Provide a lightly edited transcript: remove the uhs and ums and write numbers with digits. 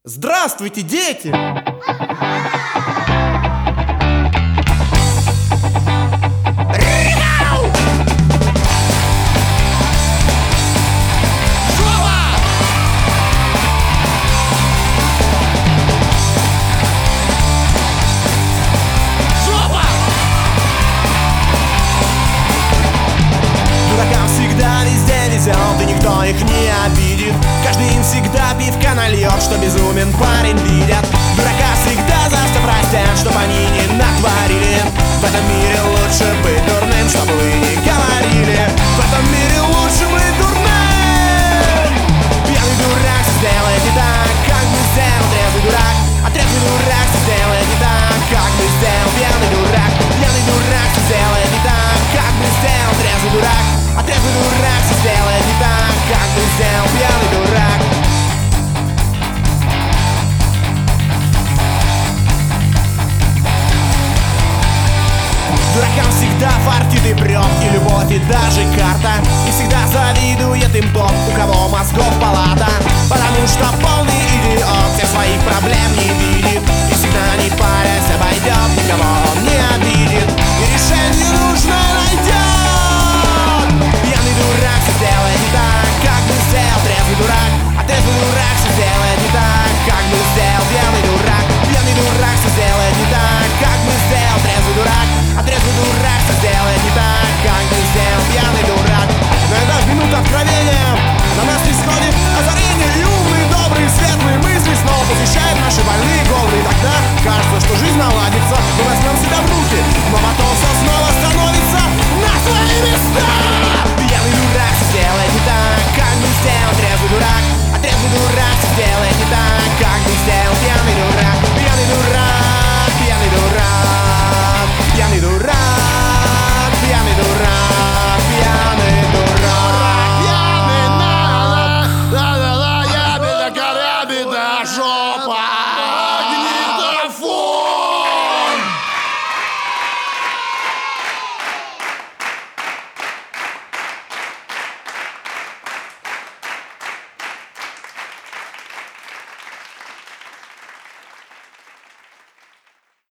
Здравствуйте, дети! Дуракам всегда везде везет, и никто их не обидит. Каждый им всегда пивка нальет, что безумен парень видят. Дурака всегда за что простят, чтоб они не натворили. В этом мире лучше быть дурным, чтобы вы не говорили. В этом мире лучше быть дурным. Пьяный дурак сделает не так, как бы сделал трезвый дурак. А трезвый дурак сделает не так, как бы сделал пьяный дурак. Пьяный дурак сделает не так, как бы сделал трезвый дурак. А трезвый дурак сделает не так, как бы сделал пьяный дурак. Дуракам всегда фартит и прет, и любовь, и даже карта. И всегда завидует им тот, у кого мозгов палата. Потому что полный